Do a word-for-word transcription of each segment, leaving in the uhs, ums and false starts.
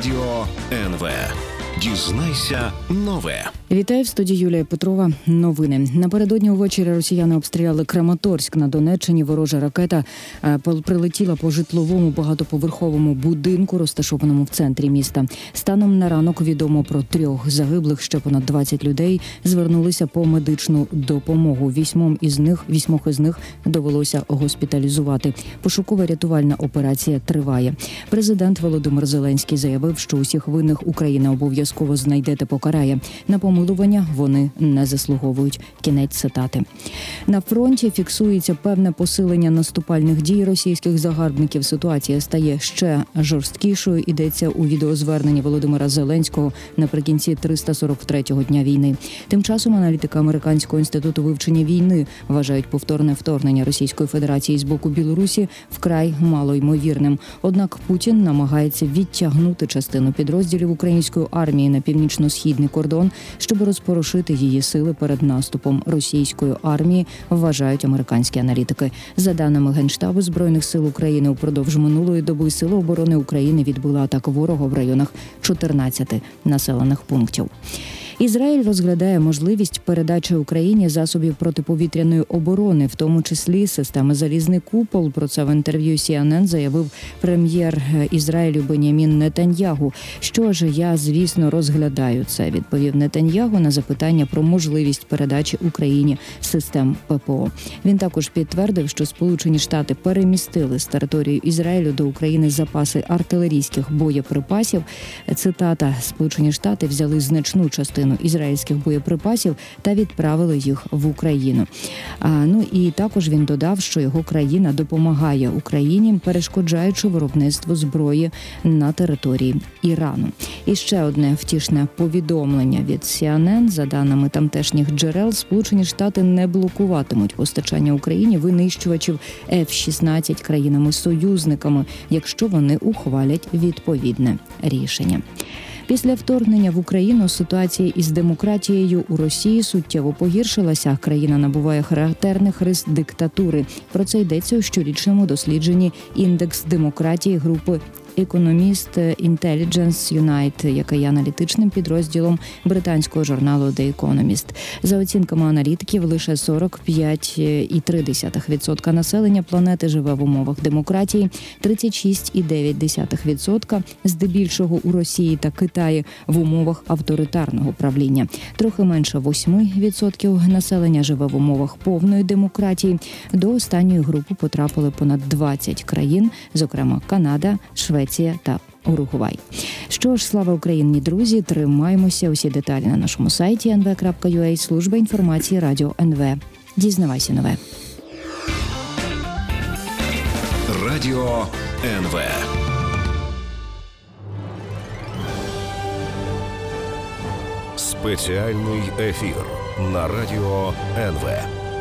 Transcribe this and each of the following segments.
Радіо ен ве. Дізнайся нове. Вітаю, в студії Юлія Петрова. Новини. Напередодні увечері росіяни обстріляли Краматорськ. На Донеччині ворожа ракета прилетіла по житловому багатоповерховому будинку, розташованому в центрі міста. Станом на ранок відомо про трьох загиблих, ще понад двадцять людей звернулися по медичну допомогу. Вісьмом із них, вісьмох із них довелося госпіталізувати. Пошукова рятувальна операція триває. Президент Володимир Зеленський заявив, що усіх винних Україна обов'язково знайде та покарає. На помилування вони не заслуговують. Кінець цитати. На фронті фіксується певне посилення наступальних дій російських загарбників. Ситуація стає ще жорсткішою. Йдеться у відеозверненні Володимира Зеленського наприкінці триста сорок третього дня війни. Тим часом аналітики Американського інституту вивчення війни вважають повторне вторгнення Російської Федерації з боку Білорусі вкрай малоймовірним. Однак Путін намагається відтягнути частину підрозділів української армії на північно-східний кордон, щоб розпорошити її сили перед наступом російської армії, вважають американські аналітики. За даними Генштабу Збройних сил України, упродовж минулої доби Сили оборони України відбили атаку ворога в районах чотирнадцяти населених пунктів. Ізраїль розглядає можливість передачі Україні засобів протиповітряної оборони, в тому числі системи «Залізний купол». Про це в інтерв'ю Сі Ен Ен заявив прем'єр Ізраїлю Бен'ямін Нетаньягу. Що ж, я, звісно, розглядаю це, відповів Нетаньягу на запитання про можливість передачі Україні систем Пе Пе О. Він також підтвердив, що Сполучені Штати перемістили з території Ізраїлю до України запаси артилерійських боєприпасів. Цитата: «Сполучені Штати взяли значну частину ізраїльських боєприпасів та відправили їх в Україну». А, ну і також він додав, що його країна допомагає Україні, перешкоджаючи виробництво зброї на території Ірану. І ще одне втішне повідомлення від Сі Ен Ен. За даними тамтешніх джерел, Сполучені Штати не блокуватимуть постачання Україні винищувачів Еф шістнадцять країнами-союзниками, якщо вони ухвалять відповідне рішення. Після вторгнення в Україну ситуація із демократією у Росії суттєво погіршилася. Країна набуває характерних рис диктатури. Про це йдеться у щорічному дослідженні «Індекс демократії» групи Economist Intelligence Unite, яка є аналітичним підрозділом британського журналу The Economist. За оцінками аналітиків, лише сорок п'ять цілих три десятих відсотка населення планети живе в умовах демократії, тридцять шість цілих дев'ять десятих відсотка здебільшого у Росії та Китаї в умовах авторитарного правління. Трохи менше восьми відсотків населення живе в умовах повної демократії. До останньої групи потрапили понад двадцять країн, зокрема Канада, Швеція та Уругвай. Що ж, слава Україні, друзі, тримаємося. Усі деталі на нашому сайті ен ве крапка ю а, служба інформації Радіо ен ве. Дізнавайся нове. Радіо ен ве. Спеціальний ефір на Радіо ен ве.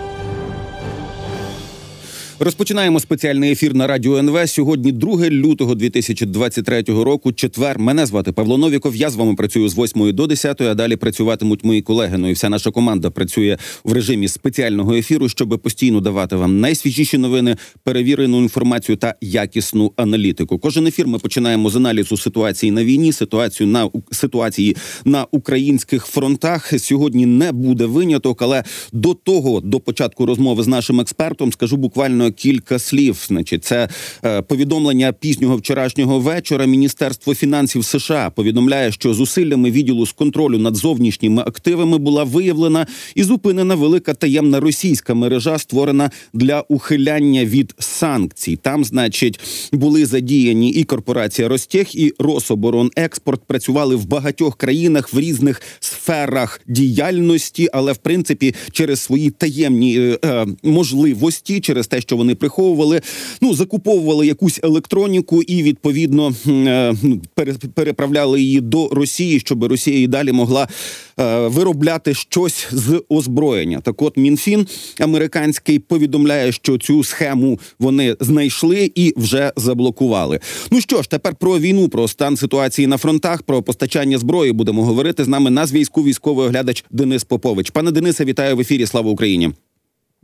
Розпочинаємо спеціальний ефір на Радіо ен ве. Сьогодні друге лютого дві тисячі двадцять третього року, четвер. Мене звати Павло Новіков. Я з вами працюю з восьмої до десятої, а далі працюватимуть мої колеги. Ну і вся наша команда працює в режимі спеціального ефіру, щоб постійно давати вам найсвіжіші новини, перевірену інформацію та якісну аналітику. Кожен ефір ми починаємо з аналізу ситуації на війні, ситуацію на ситуації на українських фронтах. Сьогодні не буде виняток, але до того, до початку розмови з нашим експертом, скажу буквально кілька слів. Значить, це е, повідомлення пізнього вчорашнього вечора. Міністерство фінансів США повідомляє, що зусиллями відділу з контролю над зовнішніми активами була виявлена і зупинена велика таємна російська мережа, створена для ухиляння від санкцій. Там, значить, були задіяні і корпорація Ростех, і Рособоронекспорт, працювали в багатьох країнах в різних сферах діяльності, але, в принципі, через свої таємні е, можливості, через те, що вони приховували, ну, закуповували якусь електроніку і, відповідно, переправляли її до Росії, щоб Росія і далі могла виробляти щось з озброєння. Так от, Мінфін американський повідомляє, що цю схему вони знайшли і вже заблокували. Ну що ж, тепер про війну, про стан ситуації на фронтах, про постачання зброї будемо говорити. З нами на зв'язку військовий оглядач Денис Попович. Пане Денисе, вітаю в ефірі. Слава Україні!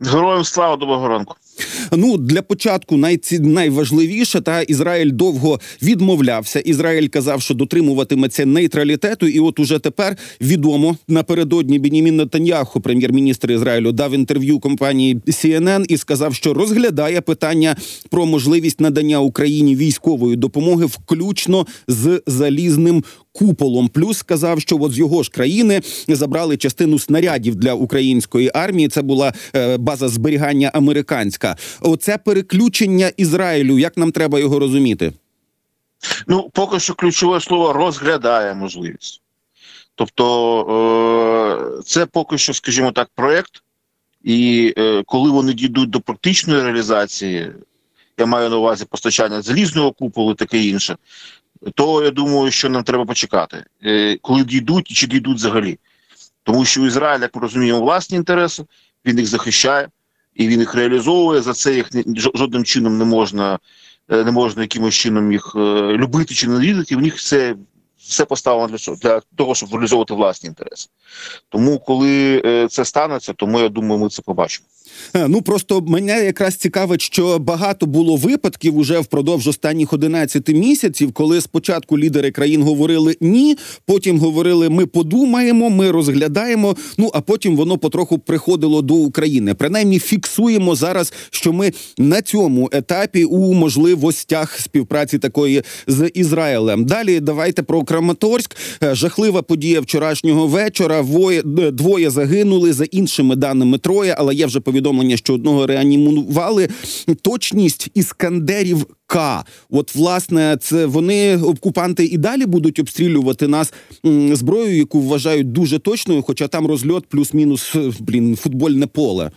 Героям слава, доброго ранку. Ну, для початку найці... найважливіше, та Ізраїль довго відмовлявся. Ізраїль казав, що дотримуватиметься нейтралітету, і от уже тепер відомо, напередодні Бенімін Нетаньяху, прем'єр-міністр Ізраїлю, дав інтерв'ю компанії Сі Ен Ен і сказав, що розглядає питання про можливість надання Україні військової допомоги, включно з залізним куполом. Плюс сказав, що от з його ж країни забрали частину снарядів для української армії. Це була е, база зберігання американська. Оце переключення Ізраїлю, як нам треба його розуміти? Ну, поки що ключове слово «розглядає можливість». Тобто е- це поки що, скажімо так, проєкт, і е- коли вони дійдуть до практичної реалізації, я маю на увазі постачання залізного куполу і таке інше, то я думаю, що нам треба почекати, е- коли дійдуть і чи дійдуть взагалі. Тому що Ізраїль, як ми розуміємо, власні інтереси, він їх захищає, і він їх реалізовує, за це їх жодним чином не можна, не можна якимось чином їх любити чи ненавидіти, в них це все поставлено для, для того, щоб реалізовувати власні інтереси. Тому, коли це станеться, то ми, я думаю, ми це побачимо. Ну, просто мене якраз цікавить, що багато було випадків уже впродовж останніх одинадцяти місяців, коли спочатку лідери країн говорили «ні», потім говорили «ми подумаємо», «ми розглядаємо», ну, а потім воно потроху приходило до України. Принаймні фіксуємо зараз, що ми на цьому етапі у можливостях співпраці такої з Ізраїлем. Далі давайте про Краматорськ. Жахлива подія вчорашнього вечора. Двоє загинули, за іншими даними троє, але є вже повідомлення, що одного реанімували. Точність іскандерів К. От, власне, це вони, окупанти, і далі будуть обстрілювати нас м, зброєю, яку вважають дуже точною, хоча там розльот плюс-мінус, блін, футбольне поле.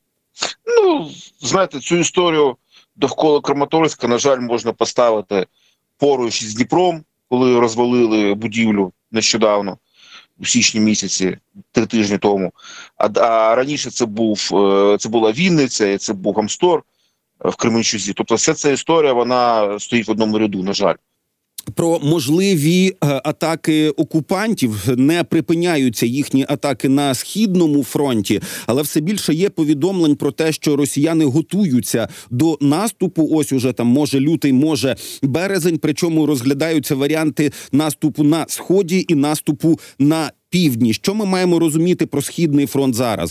Ну, знаєте, цю історію довкола Краматорська, на жаль, можна поставити поруч із Дніпром, коли розвалили будівлю нещодавно, у січні місяці, три тижні тому. А, а раніше це був це була Вінниця, це був Амстор в Кременчузі. Тобто вся ця історія, вона стоїть в одному ряду, на жаль. Про можливі атаки окупантів, не припиняються їхні атаки на Східному фронті, але все більше є повідомлень про те, що росіяни готуються до наступу. Ось уже там може лютий, може березень, причому розглядаються варіанти наступу на Сході і наступу на півдні. Що ми маємо розуміти про Східний фронт зараз?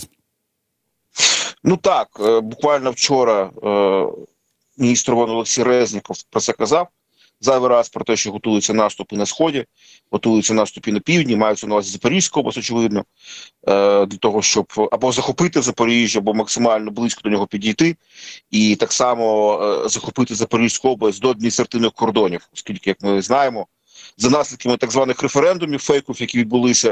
Ну так, буквально вчора міністр оборони Олексій Резніков про це казав. Зайвий раз про те, що готуються наступи на Сході, готуються наступи на півдні, маються на увазі Запорізьку область, очевидно, для того, щоб або захопити Запоріжжя, або максимально близько до нього підійти, і так само захопити Запорізьку область до адміністративних кордонів, оскільки, як ми знаємо, за наслідками так званих референдумів, фейків, які відбулися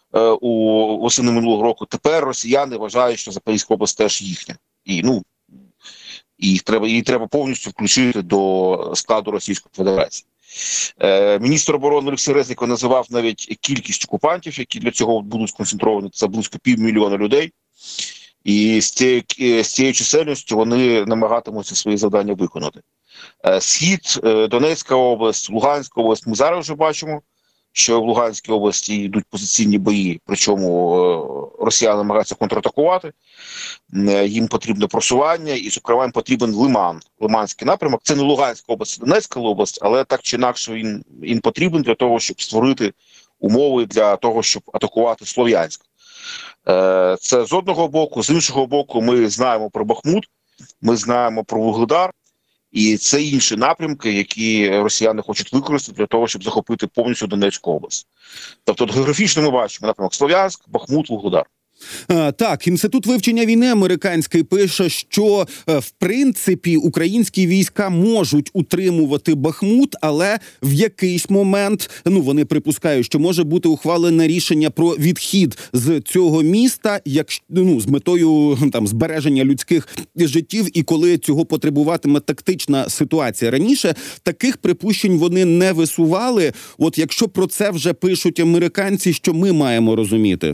у восени минулого року, тепер росіяни вважають, що Запорізька область теж їхня. І, ну, і їх треба, її треба повністю включити до складу Російської Федерації. Е, міністр оборони Олексій Резніков називав навіть кількість окупантів, які для цього будуть сконцентровані, це близько півмільйона людей. І з цією, з цією чисельністю вони намагатимуться свої завдання виконати. Е, Схід, е, Донецька область, Луганська область, ми зараз вже бачимо, що в Луганській області йдуть позиційні бої, причому е, росіяни намагаються контратакувати, е, їм потрібне просування, і, зокрема, їм потрібен Лиман, Лиманський напрямок. Це не Луганська область, Донецька область, але так чи інакше він, він потрібен для того, щоб створити умови для того, щоб атакувати Слов'янськ. Е, це з одного боку. З іншого боку, ми знаємо про Бахмут, ми знаємо про Вугледар, і це інші напрямки, які росіяни хочуть використати для того, щоб захопити повністю Донецьку область. Тобто географічно ми бачимо напрямок Слов'янськ, Бахмут, Вугледар. Так, Інститут вивчення війни американський пише, що в принципі українські війська можуть утримувати Бахмут, але в якийсь момент, ну вони припускають, що може бути ухвалене рішення про відхід з цього міста, як ну з метою там збереження людських життів, і коли цього потребуватиме тактична ситуація. Раніше таких припущень вони не висували. От якщо про це вже пишуть американці, що ми маємо розуміти?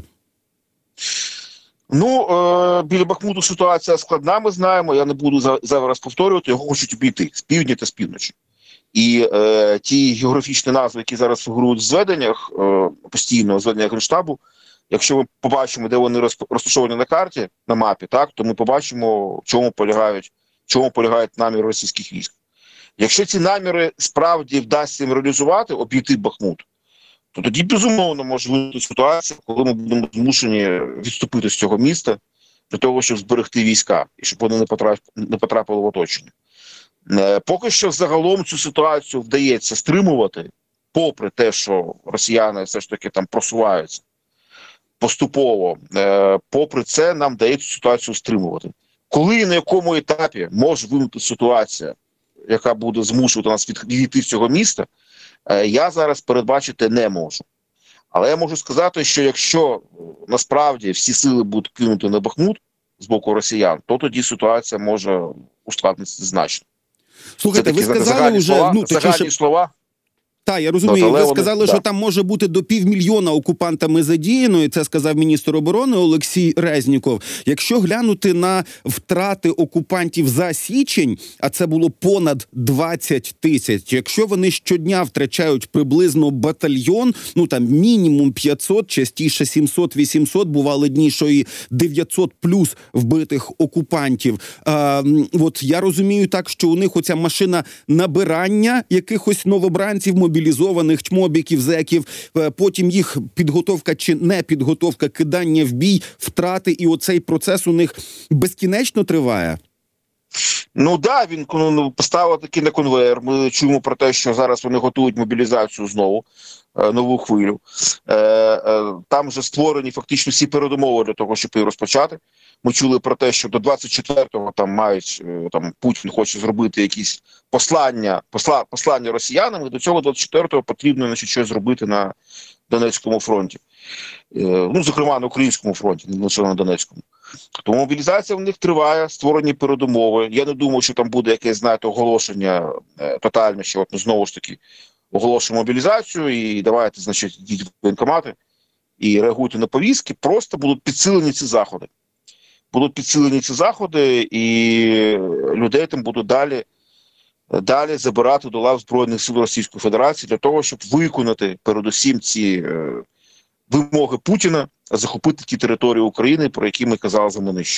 Ну, е, біля Бахмуту ситуація складна, ми знаємо, я не буду за, зараз повторювати, його хочуть обійти з півдня та з півночі. І е, ті географічні назви, які зараз фігурують в зведеннях, е, постійно в зведеннях Генштабу, якщо ми побачимо, де вони розташовані на карті, на мапі, так, то ми побачимо, в чому полягають, в чому полягають наміри російських військ. Якщо ці наміри справді вдасться їм реалізувати, обійти Бахмут, то тоді, безумовно, може виникнути ситуація, коли ми будемо змушені відступити з цього міста для того, щоб зберегти війська, і щоб вони не потрапили, не потрапили в оточення. Поки що загалом цю ситуацію вдається стримувати, попри те, що росіяни все ж таки там просуваються поступово, попри це нам вдається ситуацію стримувати. Коли і на якому етапі може виникнути ситуація, яка буде змушувати нас відійти з цього міста, я зараз передбачити не можу. Але я можу сказати, що якщо насправді всі сили будуть кинути на Бахмут з боку росіян, то тоді ситуація може ускладнитися значно. Слухайте, такі ви сказали загальні вже... слова, ну, загальні точніше... слова. Так, я розумію. Ви сказали, вони, що да. там може бути до півмільйона окупантами задіяно, і це сказав міністр оборони Олексій Резніков. Якщо глянути на втрати окупантів за січень, а це було понад двадцять тисяч, якщо вони щодня втрачають приблизно батальйон, ну там мінімум п'ятсот, частіше сімсот-вісімсот, бували дні, що і дев'ятсот плюс вбитих окупантів. А, от я розумію так, що у них оця машина набирання якихось новобранців, мобілізованих, чмобіків, зеків, потім їх підготовка чи не підготовка, кидання в бій, втрати, і оцей процес у них безкінечно триває? Ну так, да, він ну, поставив таки на конвейер. Ми чуємо про те, що зараз вони готують мобілізацію знову, нову хвилю. Там вже створені фактично всі передумови для того, щоб її розпочати. Ми чули про те, що до двадцять четвертого там мають, там Путін хоче зробити якісь послання, посла, послання росіянам, і до цього двадцять четвертого потрібно значить, щось зробити на Донецькому фронті. Ну, зокрема, на Українському фронті, не лише на Донецькому. Тому мобілізація в них триває, створені передумови. Я не думаю, що там буде якесь, знаєте, оголошення е, тотальне, що от, ну, знову ж таки оголошуємо мобілізацію і давайте, значить, йдіть в воєнкомати і реагуйте на повістки. Просто будуть підсилені ці заходи. Будуть підсилені ці заходи, і людей там будуть далі, далі забирати до лав Збройних сил Російської Федерації для того, щоб виконати передусім ці е, вимоги Путіна, захопити ті території України, про які ми казали за нижче.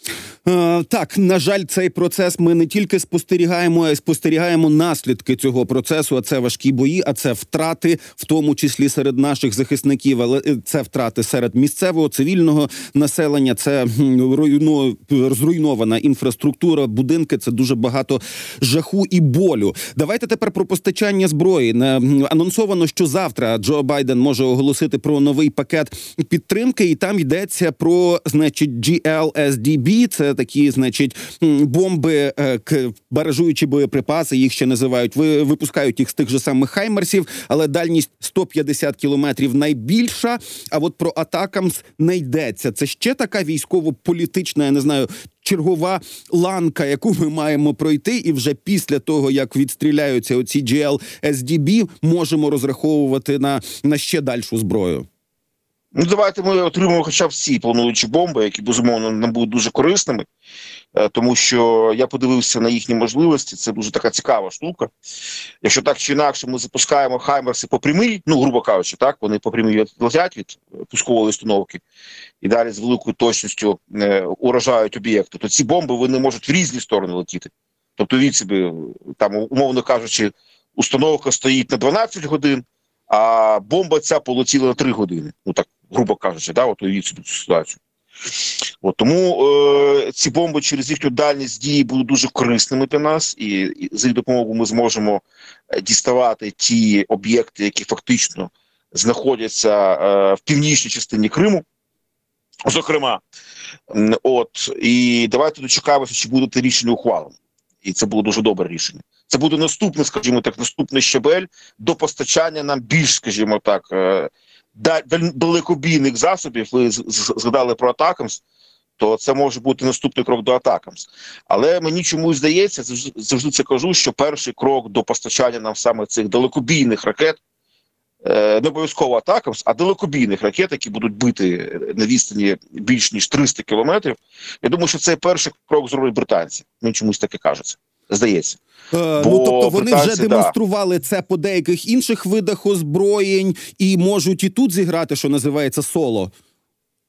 Е, так, на жаль, цей процес ми не тільки спостерігаємо, а й спостерігаємо наслідки цього процесу, а це важкі бої, а це втрати, в тому числі серед наших захисників, але це втрати серед місцевого, цивільного населення, це руйно, зруйнована інфраструктура, будинки, це дуже багато жаху і болю. Давайте тепер про постачання зброї. Анонсовано, що завтра Джо Байден може оголосити про новий пакет підтримки, і там йдеться про, значить, джі ел ес ді бі, це такі, значить, бомби, баражуючі боєприпаси, їх ще називають, випускають їх з тих же самих хаймерсів, але дальність сто п'ятдесят кілометрів найбільша, а от про атакамс не йдеться. Це ще така військово-політична, я не знаю, чергова ланка, яку ми маємо пройти, і вже після того, як відстріляються оці джі ел ес ді бі, можемо розраховувати на, на ще дальшу зброю. Ну, давайте ми отримаємо хоча б всі плануючі бомби, які, безумовно, нам будуть дуже корисними, тому що я подивився на їхні можливості, це дуже така цікава штука. Якщо так чи інакше ми запускаємо хаймерси по прямій, ну, грубо кажучи, так, вони по прямій летять від пускової установки і далі з великою точністю е, уражають об'єкти, то ці бомби вони можуть в різні сторони летіти. Тобто, від собі, там, умовно кажучи, установка стоїть на дванадцять годин, а бомба ця полетіла на три години. Ну, так, грубо кажучи, да, от уявіть собі цю ситуацію. От, тому е, ці бомби через їхню дальність дії будуть дуже корисними для нас, і, і за їх допомогою ми зможемо діставати ті об'єкти, які фактично знаходяться е, в північній частині Криму, зокрема. От, і давайте дочекаємося, чи буде це рішення ухвалено. І це було дуже добре рішення. Це буде наступний, скажімо так, наступний щабель до постачання нам більш, скажімо так, далекобійних засобів. Ви згадали про атакамс, то це може бути наступний крок до атакамс. Але мені чомусь здається, завжди це кажу, що перший крок до постачання нам саме цих далекобійних ракет, не обов'язково атакамс, а далекобійних ракет, які будуть бити на відстані більш ніж триста кілометрів, я думаю, що цей перший крок зроблять британці. Мені чомусь таке кажеться. Здається. Е, ну, тобто вони вже демонстрували да. це по деяких інших видах озброєнь і можуть і тут зіграти, що називається, соло.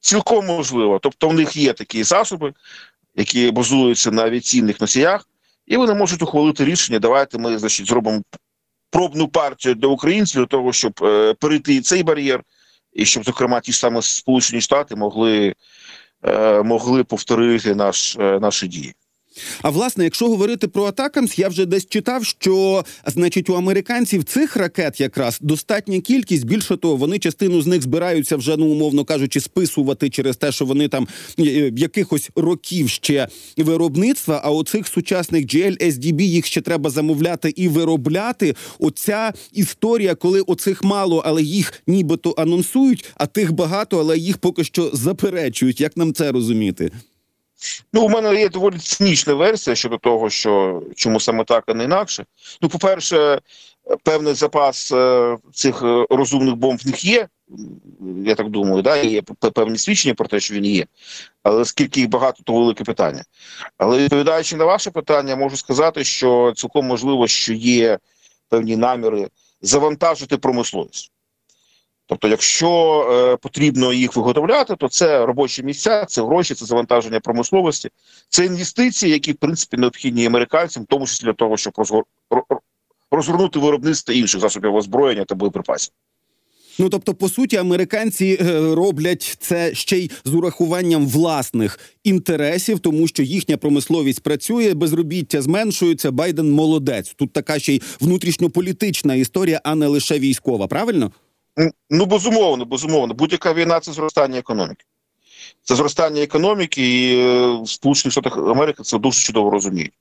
Цілком можливо. Тобто в них є такі засоби, які базуються на авіаційних носіях, і вони можуть ухвалити рішення, давайте ми, значить, зробимо пробну партію для українців для того, щоб е, перейти цей бар'єр, і щоб, зокрема, ті ж самі Сполучені Штати могли, е, могли повторити наш, е, наші дії. А власне, якщо говорити про атакамс, я вже десь читав, що, значить, у американців цих ракет якраз достатня кількість. Більше того, вони частину з них збираються вже, ну, умовно кажучи, списувати через те, що вони там якихось років ще виробництва, а оцих сучасних джі ел ес ді бі їх ще треба замовляти і виробляти. Оця історія, коли оцих мало, але їх нібито анонсують, а тих багато, але їх поки що заперечують. Як нам це розуміти? Ну, у мене є доволі цинічна версія щодо того, що чому саме так, а не інакше. Ну, по-перше, певний запас е, цих розумних бомб в них є, я так думаю, да, є певні свідчення про те, що він є. Але скільки їх багато, то велике питання. Але відповідаючи на ваше питання, можу сказати, що цілком можливо, що є певні наміри завантажити промисловість. Тобто, якщо е, потрібно їх виготовляти, то це робочі місця, це гроші, це завантаження промисловості, це інвестиції, які, в принципі, необхідні американцям, в тому числі для того, щоб розгор... розгорнути виробництво інших засобів озброєння та боєприпасів. Ну, тобто, по суті, американці е, роблять це ще й з урахуванням власних інтересів, тому що їхня промисловість працює, безробіття зменшується, Байден молодець. Тут така ще й внутрішньополітична історія, а не лише військова, правильно? Ну, безумовно, безумовно. Будь-яка війна – це зростання економіки. Це зростання економіки, і в Сполучених Штатах Америки це дуже чудово розуміють.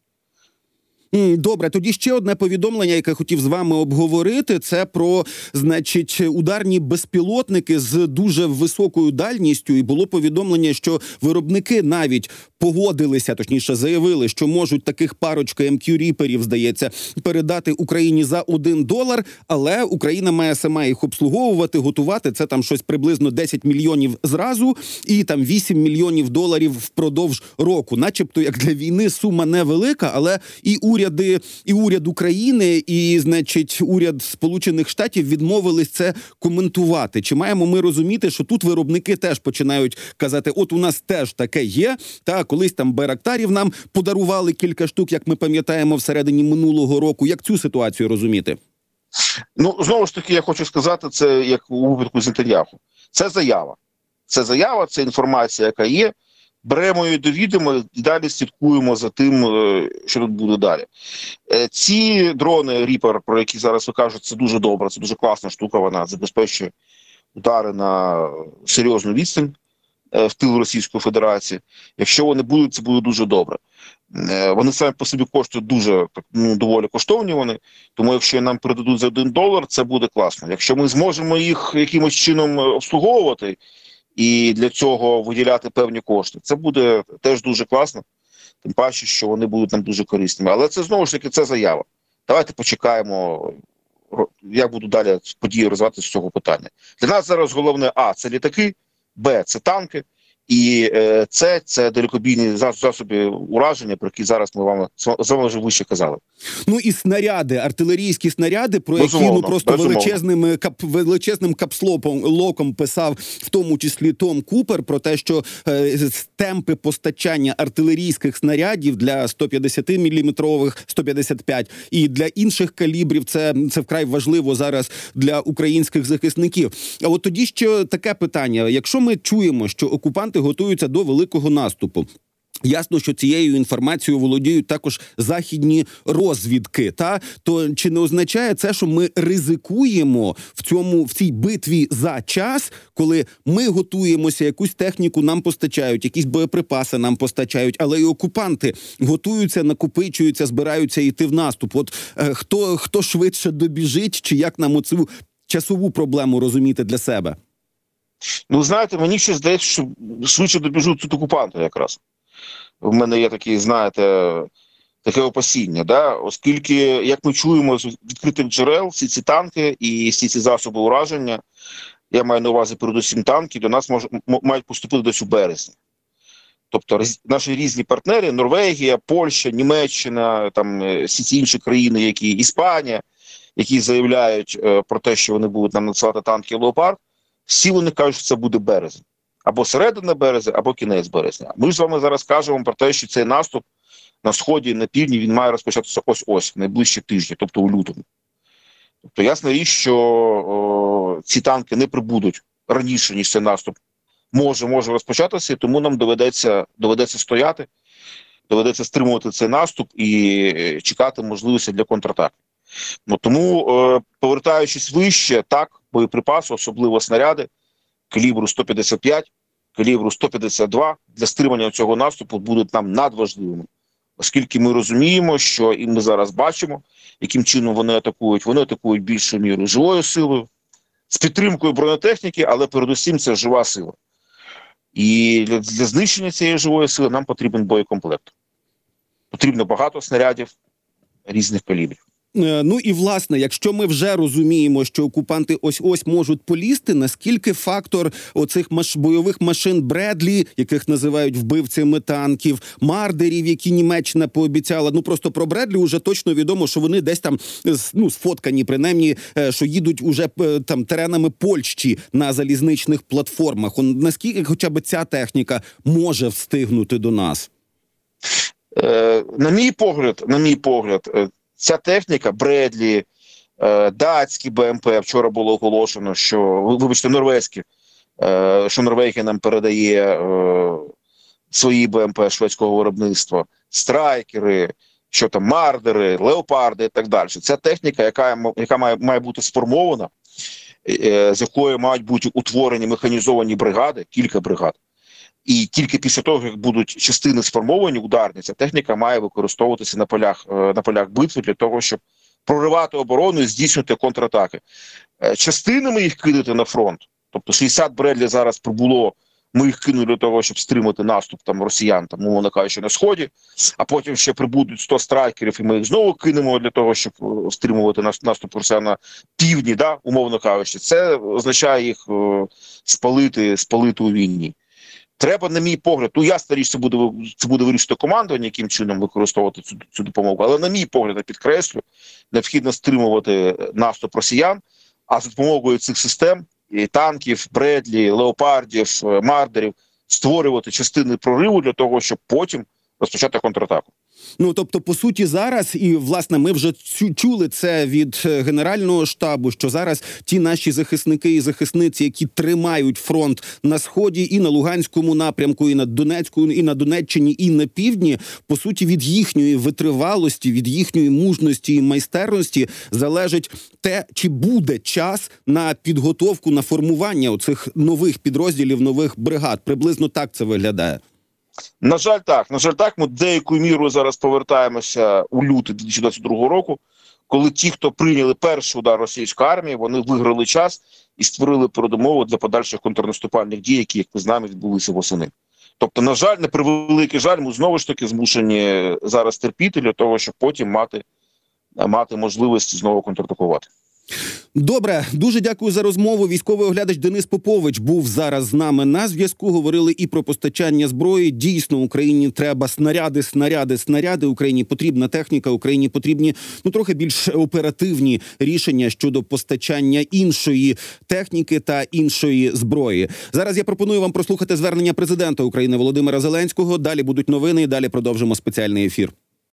Добре, тоді ще одне повідомлення, яке хотів з вами обговорити, це про, значить, ударні безпілотники з дуже високою дальністю, і було повідомлення, що виробники навіть погодилися, точніше заявили, що можуть таких парочка ем кью Reaper'ів, здається, передати Україні за один долар, але Україна має сама їх обслуговувати, готувати, це там щось приблизно десять мільйонів зразу, і там вісім мільйонів доларів впродовж року. Начебто, як для війни сума невелика, але і уряд Уряди, і уряд України, і, значить, уряд Сполучених Штатів відмовились це коментувати. Чи маємо ми розуміти, що тут виробники теж починають казати, от у нас теж таке є, та колись там Байрактарів нам подарували кілька штук, як ми пам'ятаємо, всередині минулого року. Як цю ситуацію розуміти? Ну, знову ж таки, я хочу сказати, це як у випадку з Нетаньяху. Це заява. Це заява, це інформація, яка є. Беремо її до відома і далі слідкуємо за тим, що тут буде далі. Ці дрони Reaper, про які зараз ви кажете, це дуже добре, це дуже класна штука, вона забезпечує удари на серйозну відстань в тил Російської Федерації. Якщо вони будуть, це буде дуже добре. Вони самі по собі коштують дуже, ну, доволі коштовні вони, тому якщо нам передадуть за один долар, це буде класно. Якщо ми зможемо їх якимось чином обслуговувати, і для цього виділяти певні кошти, це буде теж дуже класно, тим паче, що вони будуть нам дуже корисними. Але це, знову ж таки, це заява. Давайте почекаємо, як будуть далі події розвиватися з цього питання. Для нас зараз головне, а, це літаки, б, це танки, і е, це, це далекобійні засоби ураження, про які зараз ми вам, з вами вже вище казали. Ну і снаряди, артилерійські снаряди, про які ну просто величезним, кап, величезним капслоком локом писав, в тому числі Том Купер, про те, що е, темпи постачання артилерійських снарядів для сто п'ятдесят міліметрових, сто п'ятдесят п'ять і для інших калібрів, це, це вкрай важливо зараз для українських захисників. А от тоді ще таке питання. Якщо ми чуємо, що окупанти готуються до великого наступу, ясно, що цією інформацією володіють також західні розвідки, та то чи не означає це, що ми ризикуємо в цьому в цій битві за час, коли ми готуємося, якусь техніку нам постачають, якісь боєприпаси нам постачають, але і окупанти готуються, накопичуються, збираються йти в наступ. От е, хто хто швидше добіжить, чи як нам оцю часову проблему розуміти для себе? Ну, знаєте, мені ще здається, що швидше добіжуть тут окупанти якраз. В мене є такі, знаєте, таке опасіння, да? Оскільки, як ми чуємо з відкритих джерел, всі ці танки і всі ці засоби ураження, я маю на увазі передусім танки, до нас мож, мають поступити десь у березні. Тобто роз, наші різні партнери, Норвегія, Польща, Німеччина, там всі ці інші країни, які Іспанія, які заявляють е, про те, що вони будуть нам надсилати танки «Леопард», всі вони кажуть, що це буде березень. або середина березня, або кінець березня. Ми ж з вами зараз кажемо про те, що цей наступ на сході, на півдні, він має розпочатися ось-ось, в найближчі тижні, тобто у лютому. Тобто ясна річ, що о, ці танки не прибудуть раніше, ніж цей наступ може, може розпочатися, і тому нам доведеться, доведеться стояти, доведеться стримувати цей наступ і чекати можливості для контратаки. Ну, тому, е, повертаючись вище, так, боєприпаси, особливо снаряди, калібру сто п'ятдесят п'ять, калібру сто п'ятдесят два для стримання цього наступу будуть нам надважливими. Оскільки ми розуміємо, що і ми зараз бачимо, яким чином вони атакують. Вони атакують більшою мірою живою силою, з підтримкою бронетехніки, але передусім це жива сила. І для, для знищення цієї живої сили нам потрібен боєкомплект. Потрібно багато снарядів різних калібрів. Ну і, власне, якщо ми вже розуміємо, що окупанти ось-ось можуть полізти, наскільки фактор оцих маш... бойових машин Бредлі, яких називають вбивцями танків, мардерів, які Німеччина пообіцяла, ну просто про Бредлі вже точно відомо, що вони десь там, ну, сфоткані принаймні, що їдуть уже там теренами Польщі на залізничних платформах. Наскільки хоча б ця техніка може встигнути до нас? Е, на мій погляд, на мій погляд, ця техніка, Бредлі, е, датські БМП, вчора було оголошено, що, вибачте, норвезькі, е, що Норвегія нам передає е, свої БМП шведського виробництва, страйкери, що там, мардери, леопарди і так далі. Ця техніка, яка, яка має, має бути сформована, е, з якої мають бути утворені механізовані бригади, кілька бригад. І тільки після того, як будуть частини сформовані ударні, ця техніка має використовуватися на полях, на полях битви для того, щоб проривати оборону і здійснювати контратаки. Частинами їх кидати на фронт, тобто шістдесят Бредлі зараз прибуло, ми їх кинули для того, щоб стримати наступ там росіян, там, умовно кажучи, на сході, а потім ще прибудуть сто страйкерів, і ми їх знову кинемо для того, щоб стримувати наступ росіян на півдні, да, умовно кажучи. Це означає їх спалити, спалити у війні. Треба, на мій погляд, ну ясна річ, це буде, це буде вирішити командування, яким чином використовувати цю, цю допомогу, але на мій погляд, я підкреслю, необхідно стримувати наступ росіян, а за допомогою цих систем, і танків, Бредлі, леопардів, мардерів, створювати частини прориву для того, щоб потім розпочати контратаку. Ну, тобто, по суті, зараз, і, власне, ми вже чули це від Генерального штабу, що зараз ті наші захисники і захисниці, які тримають фронт на Сході і на Луганському напрямку, і на Донецьку, і на Донеччині, і на Півдні, по суті, від їхньої витривалості, від їхньої мужності і майстерності залежить те, чи буде час на підготовку, на формування оцих нових підрозділів, нових бригад. Приблизно так це виглядає. На жаль, так. На жаль, так. Ми деякою мірою зараз повертаємося у лютий дві тисячі двадцять другого року, коли ті, хто прийняли перший удар російської армії, вони виграли час і створили передумови для подальших контрнаступальних дій, які, як ми знаємо, відбулися восени. Тобто, на жаль, на превеликий жаль, ми знову ж таки змушені зараз терпіти для того, щоб потім мати, мати можливість знову контратакувати. Добре, дуже дякую за розмову. Військовий оглядач Денис Попович був зараз з нами на зв'язку. Говорили і про постачання зброї. Дійсно, Україні треба снаряди, снаряди, снаряди. Україні потрібна техніка, Україні потрібні, ну, трохи більш оперативні рішення щодо постачання іншої техніки та іншої зброї. Зараз я пропоную вам прослухати звернення президента України Володимира Зеленського. Далі будуть новини і далі продовжимо спеціальний ефір.